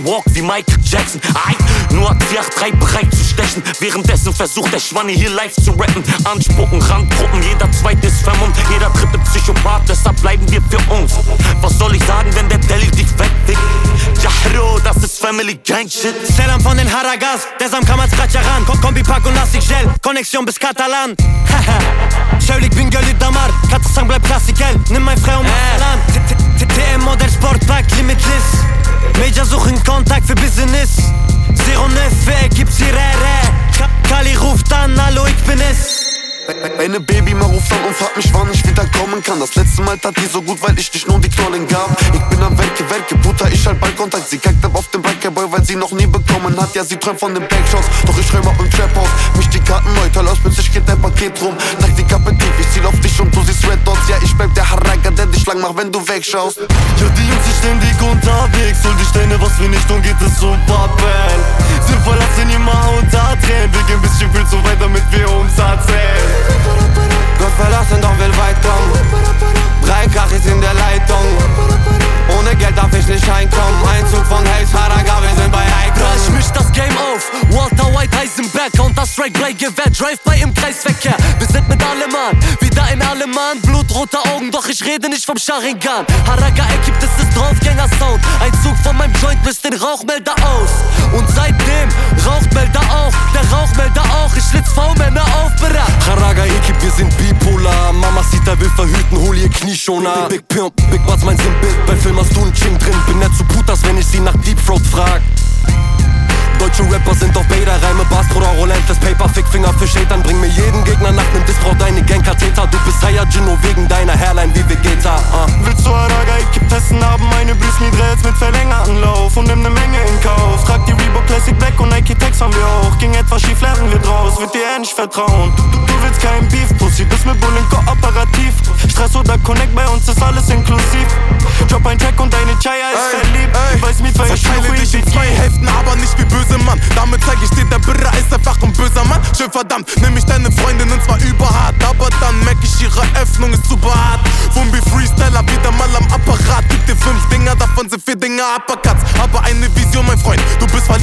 Moonwalk wie Michael Jackson. Nur hat sie 8-3 bereit zu stechen. Währenddessen versucht der Schwanne hier live zu rappen. Anspucken, Randgruppen, jeder zweite ist vermummt. Jeder dritte Psychopath, deshalb bleiben wir für uns. Was soll ich sagen, wenn der Deli dich wegfickt? Jahro, das ist Family Gang Shit. Selam von den Haragas, der Sam kam als Ratcharan. Kombi Pack und Lastik Gel, Connexion bis Katalan. Schaulig bin Gölli Damar, Katzesang bleibt klassikel. Nimm mein Frau und Salam. TM Model Sportback, Limitless. Major suchen Kontakt für Business. 09, gibt's hier Kali ruft an, hallo ich bin es. Meine Baby mal ruft an und fragt mich, wann ich wieder kommen kann. Das letzte Mal tat die so gut, weil ich dich nur die Knollen gab. Ich bin am Werke, Bruder, ich halt bald Kontakt. Sie kackt ab auf den Bikerboy, weil sie noch nie bekommen hat. Ja, sie träumt von den Backshots, doch ich räum ab im Trap-Haus. Mich die Karten neu, toll aus, plötzlich geht dein Paket rum. Sag die Kappe tief, ich ziel auf dich und du siehst Red Dots. Ja, ich bleib der Haraga, der dich lang macht, wenn du wegschaust. Ja, die Jungs sind ständig unterwegs. Hol die Steine, was wir nicht tun, geht es um Pappen. Sind verlassen immer unter Tränen. Wir gehen ein bisschen viel zu weit, damit wir Umsatz sehen. Gott verlassen, doch will weit kommen. 3 Kachis in der Leitung. Ohne Geld darf ich nicht reinkommen. Einzug von Hayes, Haraga, wir sind bei Icon. Ich misch das Game auf, Walter White, Heisenberg, Counter-Strike, Bleigewehr, Drive-by im Kreisverkehr. Wir sind mit allem an, wieder in allem an. Blutrote Augen, doch ich rede nicht vom Sharingan. Haraga ergibt es ist Draufgänger-Sound. Ein Zug von meinem Joint löst den Rauchmelder aus. Und seitdem raucht Melder auch, der Rauchmelder auch. Ich schlitz V-Männer auf, bereit. Haraga Ekip, wir sind bipolar. Mamacita will verhüten, hol ihr Knieschoner. Big Pimp, Big What's mein Sinnbild. Bei Film hast du einen Ching drin, bin nicht zu Putas, wenn ich sie nach Deep Throat frag. Deutsche Rapper sind auf Beta-Reime, Bars, Bruder, Rolantes, Paper, Fickfinger für Shaitan. Bring mir jeden Gegner nach nem Diss, brauch deine Gang-Katheter. Du bist Saiyajin nur wegen deiner Hairline wie Vegeta. Willst du Haraga Ekip testen, haben meine Blüß Dreads mit verlängerten Lauf und nimm ne Menge in Kauf. Trag die Reebok Classic Black und Nike Tex haben wir auch. Ging etwas schief, lernen wir draus, wird dir eher nicht vertrauen. Du willst kein Beef, Pussy, bist mit Bullen kooperativ. Stress oder Connect, bei uns ist alles inklusiv. Drop ein Track und deine Chaya ist verliebt. Ich weiß nicht, weil ich verteile dich in 2 Hälften, aber nicht wie böse Mann. Damit zeig ich dir, der Birra ist einfach ein böser Mann. Schön verdammt, nimm ich deine Freundinnen zwar überhart, aber dann merk ich, ihre Öffnung ist super hart. Wumbi Freestyler wieder mal am Apparat. Gib dir 5 Dinger, davon sind 4 Dinger Uppercuts. Aber eine Vision, mein Freund, du bist